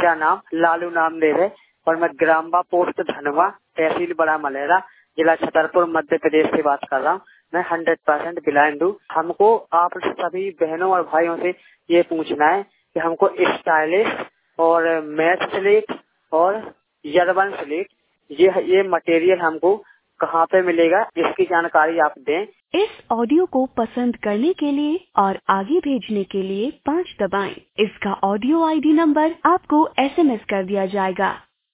मेरा नाम लालू नामदेव है और मैं ग्राम्बा पोस्ट धनवा, तहसील बड़ा मलेरा, जिला छतरपुर, मध्य प्रदेश से बात कर रहा हूँ। मैं 100% ब्लाइंड हूँ। हमको आप सभी बहनों और भाइयों से ये पूछना है कि हमको स्टाइलिश और मैथ स्लेट और यरबन स्लेट ये मटेरियल हमको कहाँ पे मिलेगा, इसकी जानकारी आप दें। इस ऑडियो को पसंद करने के लिए और आगे भेजने के लिए 5 दबाएं। इसका ऑडियो आईडी नंबर आपको SMS कर दिया जाएगा।